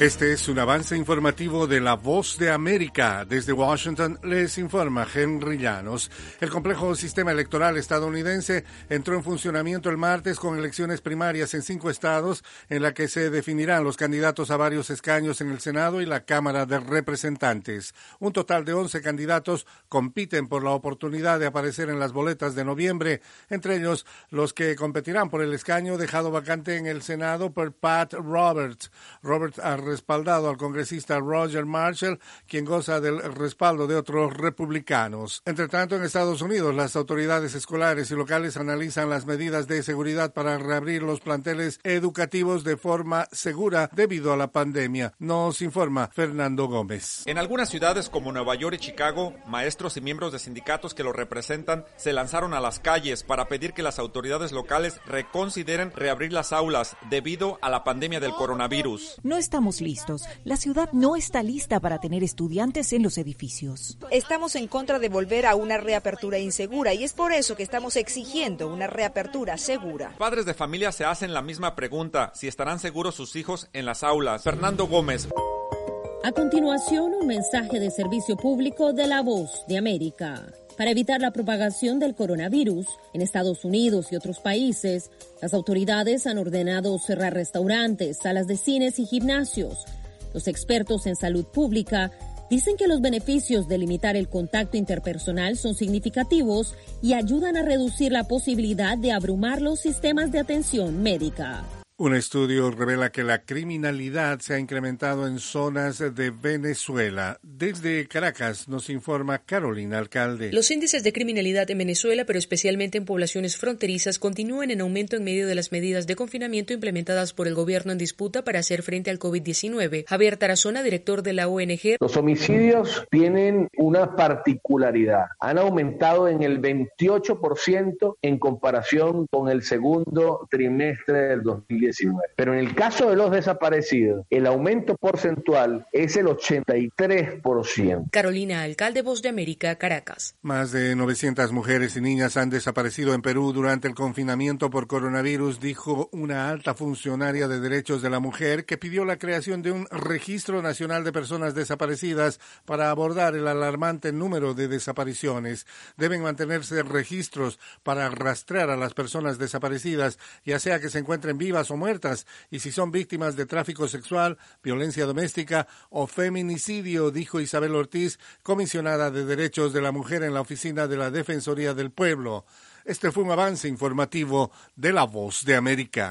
Este es un avance informativo de La Voz de América. Desde Washington les informa Henry Llanos. El complejo sistema electoral estadounidense entró en funcionamiento el martes con elecciones primarias en 5 estados en la que se definirán los candidatos a varios escaños en el Senado y la Cámara de Representantes. Un total de 11 candidatos compiten por la oportunidad de aparecer en las boletas de noviembre, entre ellos los que competirán por el escaño dejado vacante en el Senado por Pat Roberts. Roberts ha respaldado al congresista Roger Marshall, quien goza del respaldo de otros republicanos. Entre tanto, en Estados Unidos, las autoridades escolares y locales analizan las medidas de seguridad para reabrir los planteles educativos de forma segura debido a la pandemia. Nos informa Fernando Gómez. En algunas ciudades como Nueva York y Chicago, maestros y miembros de sindicatos que los representan se lanzaron a las calles para pedir que las autoridades locales reconsideren reabrir las aulas debido a la pandemia del coronavirus. No estamos listos. La ciudad no está lista para tener estudiantes en los edificios. Estamos en contra de volver a una reapertura insegura y es por eso que estamos exigiendo una reapertura segura. Padres de familia se hacen la misma pregunta, si estarán seguros sus hijos en las aulas. Fernando Gómez. A continuación, un mensaje de servicio público de La Voz de América. Para evitar la propagación del coronavirus en Estados Unidos y otros países, las autoridades han ordenado cerrar restaurantes, salas de cines y gimnasios. Los expertos en salud pública dicen que los beneficios de limitar el contacto interpersonal son significativos y ayudan a reducir la posibilidad de abrumar los sistemas de atención médica. Un estudio revela que la criminalidad se ha incrementado en zonas de Venezuela. Desde Caracas nos informa Carolina Alcalde. Los índices de criminalidad en Venezuela, pero especialmente en poblaciones fronterizas, continúan en aumento en medio de las medidas de confinamiento implementadas por el gobierno en disputa para hacer frente al COVID-19. Javier Tarazona, director de la ONG. Los homicidios tienen una particularidad. Han aumentado en el 28% en comparación con el segundo trimestre del 2019. Pero en el caso de los desaparecidos, el aumento porcentual es el 83%. Carolina Alcalde, Voz de América, Caracas. Más de 900 mujeres y niñas han desaparecido en Perú durante el confinamiento por coronavirus, dijo una alta funcionaria de derechos de la mujer que pidió la creación de un registro nacional de personas desaparecidas para abordar el alarmante número de desapariciones. Deben mantenerse registros para rastrear a las personas desaparecidas, ya sea que se encuentren vivas o muertas, y si son víctimas de tráfico sexual, violencia doméstica o feminicidio, dijo Isabel Ortiz, comisionada de Derechos de la Mujer en la Oficina de la Defensoría del Pueblo. Este fue un avance informativo de La Voz de América.